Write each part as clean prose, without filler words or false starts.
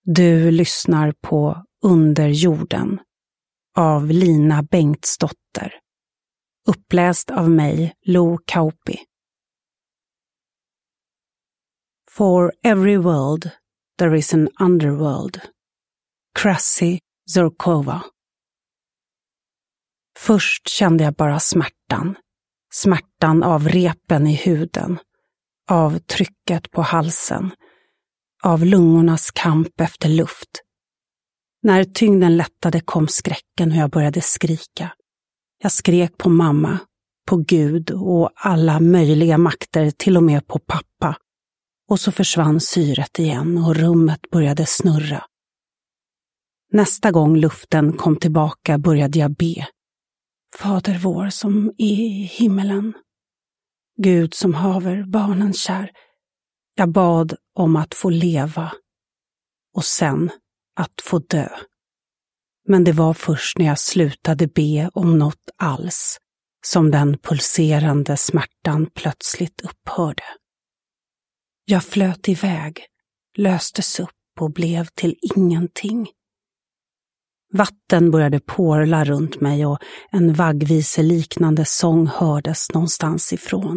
Du lyssnar på Under jorden av Lina Bengtsdotter. Uppläst av mig, Lo Kauppi. For every world there is an underworld. Krassi Zurkova. Först kände jag bara smärtan. Smärtan av repen i huden. Av trycket på halsen. Av lungornas kamp efter luft. När tyngden lättade kom skräcken och jag började skrika. Jag skrek på mamma, på Gud och alla möjliga makter, till och med på pappa. Och så försvann syret igen och rummet började snurra. Nästa gång luften kom tillbaka började jag be. Fader vår som är i himmelen. Gud som haver barnen kär. Jag bad om att få leva och sen att få dö. Men det var först när jag slutade be om något alls som den pulserande smärtan plötsligt upphörde. Jag flöt iväg, löstes upp och blev till ingenting. Vatten började porla runt mig och en vaggviseliknande sång hördes någonstans ifrån.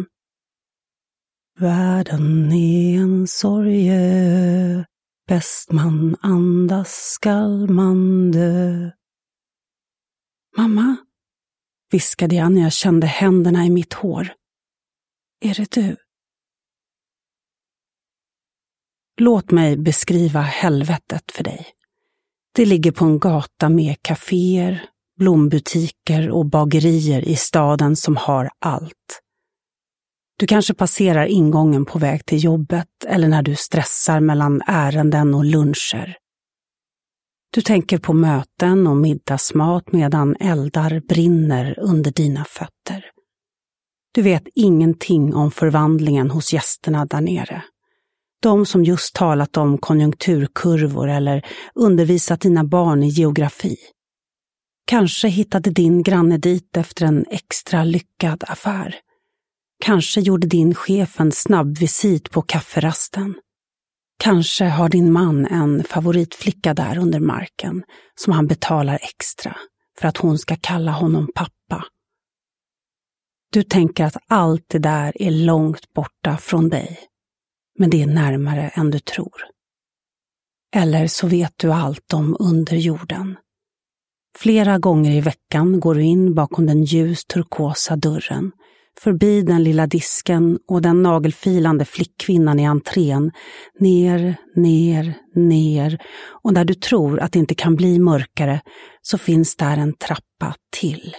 Världen är en sorge, bäst man andas skall man dö. Mamma, viskade jag när jag kände händerna i mitt hår. Är det du? Låt mig beskriva helvetet för dig. Det ligger på en gata med kaféer, blombutiker och bagerier i staden som har allt. Du kanske passerar ingången på väg till jobbet eller när du stressar mellan ärenden och luncher. Du tänker på möten och middagsmat medan eldar brinner under dina fötter. Du vet ingenting om förvandlingen hos gästerna där nere. De som just talat om konjunkturkurvor eller undervisat dina barn i geografi. Kanske hittade din granne dit efter en extra lyckad affär. Kanske gjorde din chef en snabb visit på kafferasten. Kanske har din man en favoritflicka där under marken som han betalar extra för att hon ska kalla honom pappa. Du tänker att allt det där är långt borta från dig. Men det är närmare än du tror. Eller så vet du allt om under jorden. Flera gånger i veckan går du in bakom den ljus turkosa dörren, förbi den lilla disken och den nagelfilande flickkvinnan i entrén, ner, och där du tror att det inte kan bli mörkare så finns där en trappa till.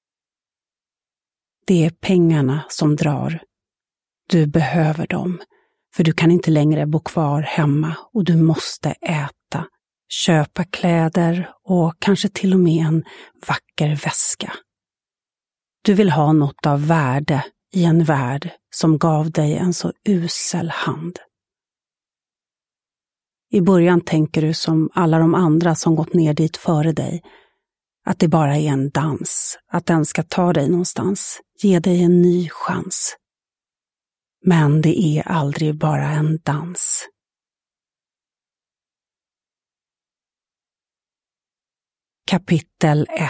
Det är pengarna som drar. Du behöver dem. För du kan inte längre bo kvar hemma och du måste äta, köpa kläder och kanske till och med en vacker väska. Du vill ha något av värde i en värld som gav dig en så usel hand. I början tänker du som alla de andra som gått ner dit före dig, att det bara är en dans, att den ska ta dig någonstans, ge dig en ny chans. Men det är aldrig bara en dans. Kapitel 1.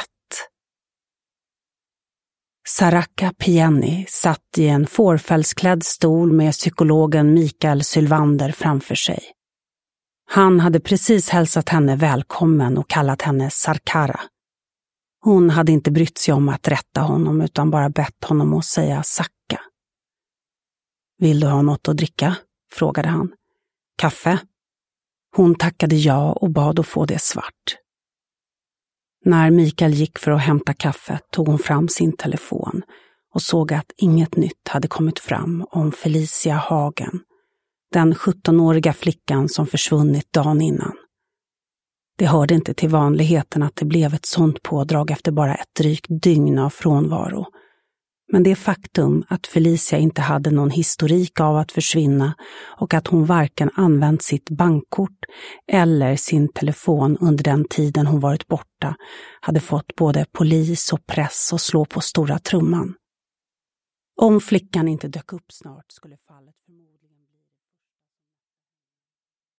Saraka Pieni satt i en fårfällsklädd stol med psykologen Mikael Sylvander framför sig. Han hade precis hälsat henne välkommen och kallat henne Sarkara. Hon hade inte brytt sig om att rätta honom utan bara bett honom att säga Sacka. Vill du ha något att dricka? Frågade han. Kaffe? Hon tackade ja och bad att få det svart. När Mikael gick för att hämta kaffe tog hon fram sin telefon och såg att inget nytt hade kommit fram om Felicia Hagen, den 17-åriga flickan som försvunnit dagen innan. Det hörde inte till vanligheten att det blev ett sånt pådrag efter bara ett drygt dygn av frånvaro. Men det faktum att Felicia inte hade någon historik av att försvinna och att hon varken använt sitt bankkort eller sin telefon under den tiden hon varit borta hade fått både polis och press att slå på stora trumman. Om flickan inte dök upp snart skulle fallet förmodligen